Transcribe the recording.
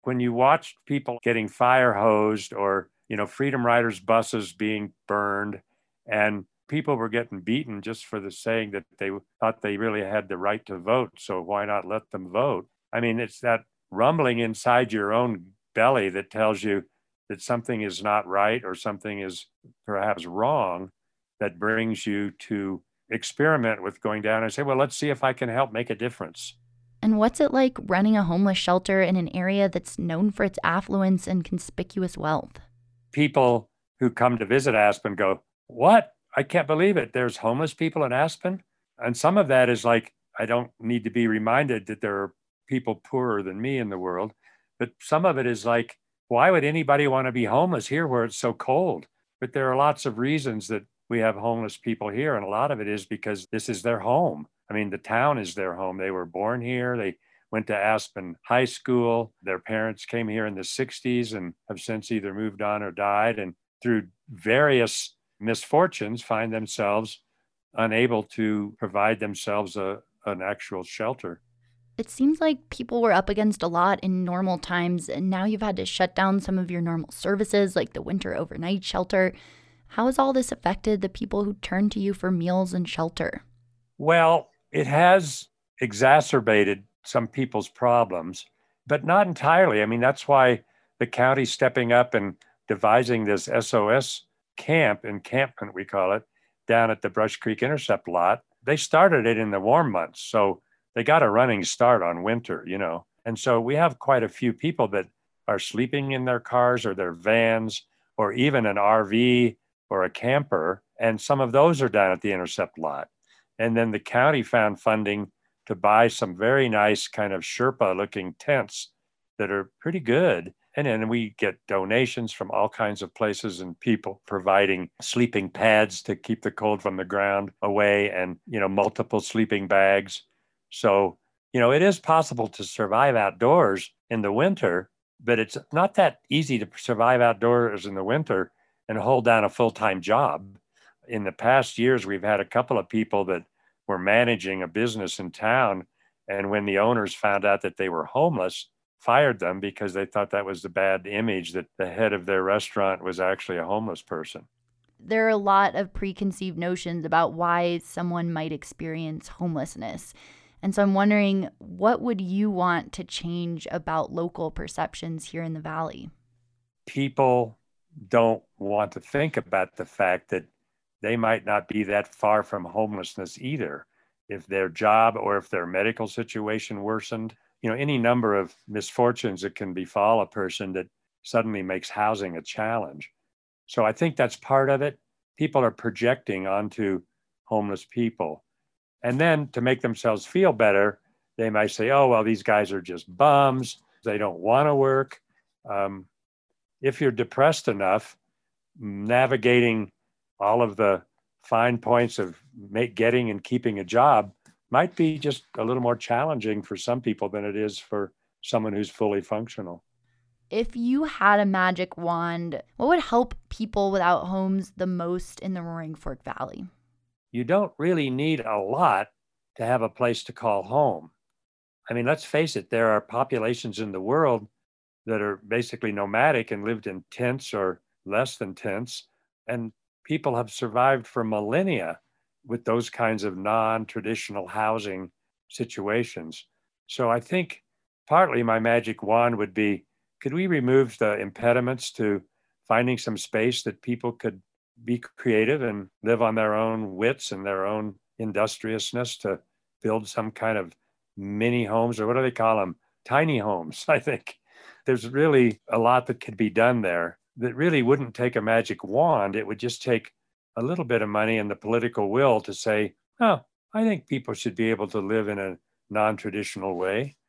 When you watch people getting fire hosed or, Freedom Riders buses being burned and people were getting beaten just for the saying that they thought they really had the right to vote. So why not let them vote? I mean, it's that rumbling inside your own belly that tells you that something is not right or something is perhaps wrong that brings you to experiment with going down and say, well, let's see if I can help make a difference. And what's it like running a homeless shelter in an area that's known for its affluence and conspicuous wealth? People who come to visit Aspen go, what? I can't believe it. There's homeless people in Aspen. And some of that is like, I don't need to be reminded that there are people poorer than me in the world. But some of it is like, why would anybody want to be homeless here where it's so cold? But there are lots of reasons that we have homeless people here. And a lot of it is because this is their home. I mean, the town is their home. They were born here. They went to Aspen High School. Their parents came here in the 60s and have since either moved on or died. And through various misfortunes, find themselves unable to provide themselves an actual shelter. It seems like people were up against a lot in normal times, and now you've had to shut down some of your normal services like the winter overnight shelter. How has all this affected the people who turn to you for meals and shelter? Well, it has exacerbated some people's problems, but not entirely. I mean, that's why the county's stepping up and devising this SOS camp, encampment, we call it, down at the Brush Creek Intercept lot. They started it in the warm months. So they got a running start on winter. And so we have quite a few people that are sleeping in their cars or their vans or even an RV or a camper. And some of those are down at the Intercept lot. And then the county found funding to buy some very nice kind of Sherpa looking tents that are pretty good. And then we get donations from all kinds of places and people providing sleeping pads to keep the cold from the ground away and, multiple sleeping bags. So, it is possible to survive outdoors in the winter, but it's not that easy to survive outdoors in the winter and hold down a full-time job. In the past years, we've had a couple of people that were managing a business in town. And when the owners found out that they were homeless, fired them because they thought that was the bad image that the head of their restaurant was actually a homeless person. There are a lot of preconceived notions about why someone might experience homelessness. And so I'm wondering, what would you want to change about local perceptions here in the Valley? People don't want to think about the fact that they might not be that far from homelessness either. If their job or if their medical situation worsened, any number of misfortunes that can befall a person that suddenly makes housing a challenge. So I think that's part of it. People are projecting onto homeless people. And then to make themselves feel better, they might say, oh, well, these guys are just bums. They don't want to work. If you're depressed enough, navigating all of the fine points of getting and keeping a job might be just a little more challenging for some people than it is for someone who's fully functional. If you had a magic wand, what would help people without homes the most in the Roaring Fork Valley? You don't really need a lot to have a place to call home. I mean, let's face it, there are populations in the world that are basically nomadic and lived in tents or less than tents. And people have survived for millennia with those kinds of non-traditional housing situations. So I think partly my magic wand would be, could we remove the impediments to finding some space that people could be creative and live on their own wits and their own industriousness to build some kind of mini homes, or what do they call them? Tiny homes, I think. There's really a lot that could be done there that really wouldn't take a magic wand. It would just take a little bit of money and the political will to say, oh, I think people should be able to live in a non-traditional way.